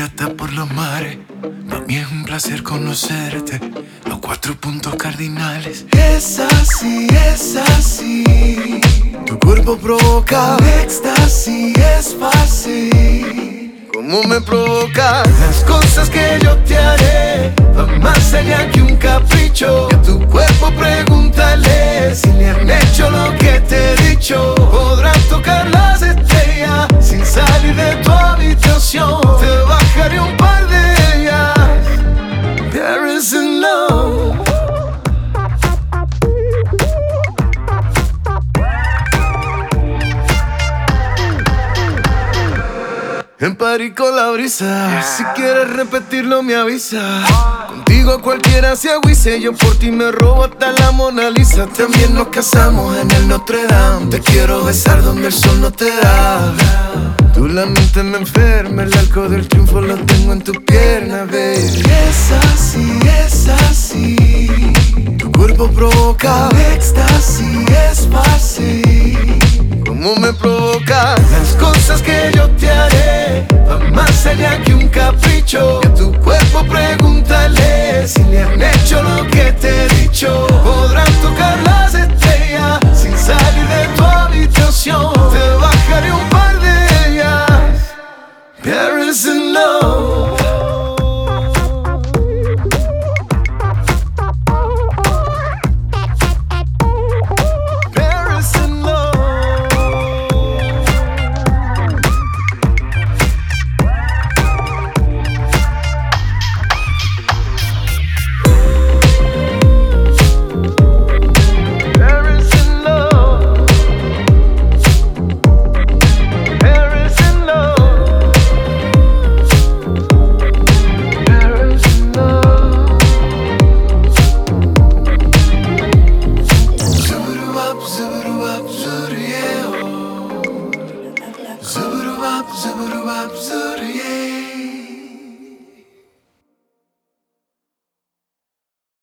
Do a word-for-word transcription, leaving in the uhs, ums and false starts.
pirata por los mares. Para mí es un placer conocerte. Los cuatro puntos cardinales. Es así, es así. Tu cuerpo provoca un éxtasis, es fácil. cómo me provoca Las cosas que yo te haré van más allá que un capricho. Que a tu cuerpo pregúntale si le han hecho lo que te he dicho. Podrás tocar las estrellas sin salir de tu habitación. Te bajaré un par de ellas. There is a love. En París con la brisa, si quieres repetirlo me avisa. Contigo cualquiera se agüice, yo por ti me robo hasta la Mona Lisa. También nos casamos en el Notre Dame. Te quiero besar donde el sol no te da. Tú la mente me enferma, el arco del triunfo lo tengo en tu pierna, baby. Es así, es así. Tu cuerpo provoca un éxtasis, es fácil. cómo me provoca Las cosas que yo te haré van más allá que un capricho. Que a tu cuerpo pregúntale si le han hecho lo que te he dicho. Podrán tocar las estrellas sin salir de tu habitación. Te bajaré un par de ellas. There is a love. Zubidoo-bop, zubidoo-bop, zubidoo-bop, zubidoo-yeah.